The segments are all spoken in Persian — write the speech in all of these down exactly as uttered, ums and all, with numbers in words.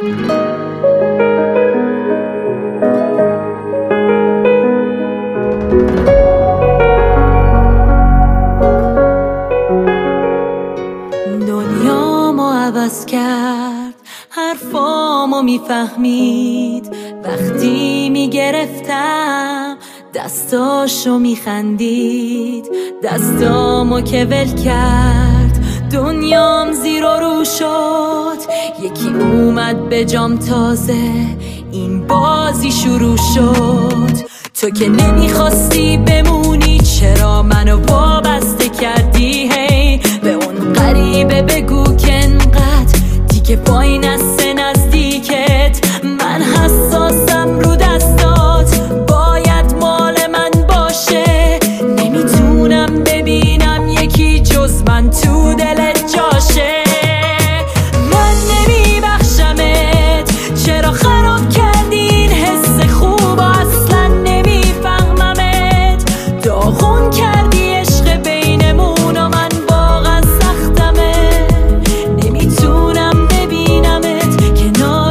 دنیامو عوض کرد، حرفامو میفهمید وقتی میگرفتم دستاشو میخندید. دستامو که ول کرد دنیام زیر و رو شد. یکی اومد به جام تازه این بازی شروع شد. تو که نمیخواستی بمونی چرا منو وابسته کردی؟ هی به اون غریبه بگو که انقدر دیگه وای نسته نزدیکت. من حساسم رو دستات باید مال من باشه. نمیتونم ببینم یکی جز من تو دلت جاشه. من نمیبخشمت چرا خراب کردی این حس خوب اصلا نمیفهممت. داغون کردی عشق بینمون و من واقعا سختمه. نمیتونم ببینمت کنار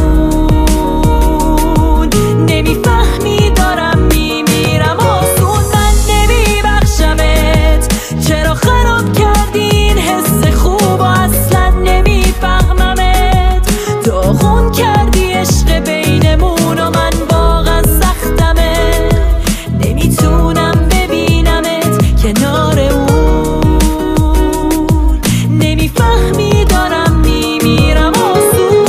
اون. نمیفهمی دارم میمیرم آسون. من نمیبخشمت چرا خراب کردی این حس خوب اصلا نمیفهممت. داغون کردی عشق بینمون و من واقعا سختمه. نمیتونم ببینمت کنار اون. نمیفهمی دارم میمیرم آسون.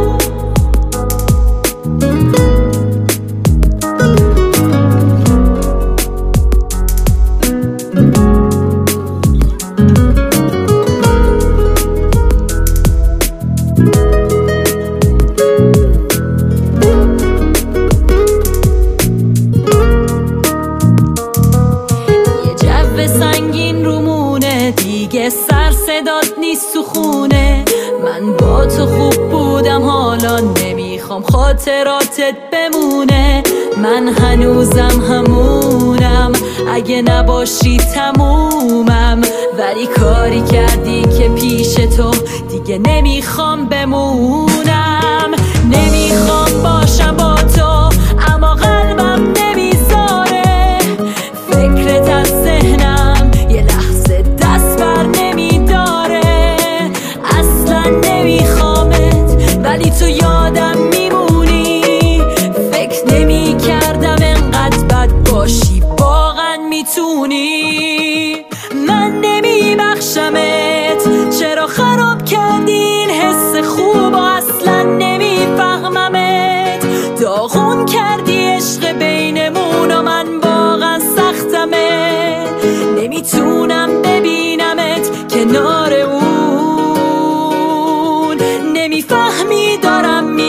یه جو سنگین رومونه دیگه سر صدات نیست تو خونه. من با تو خوب بودم حالا نمیخوام خاطراتت بمونه. من هنوزم همونم اگه نباشی تمومم. ولی کاری کردی که پیش تو دیگه نمیخوام بمونم. نمیخوام باشم با تو اما قلبم نمیذاره. فکرت از ذهنم یه لحظه دست بر نمیداره. اصلا نمیخوامت ولی تو یادم میمونی. فکر نمیکردم انقدر بد باشی واقعا میتونی. من نمیبخشمت چرا خراب کردی این حس خوب و اصلا نمیفهممت. داغون کردی عشق بینمون و من واقعا سختمه. نمیتونم ببینمت کنار اون. نمیفهمی دارم می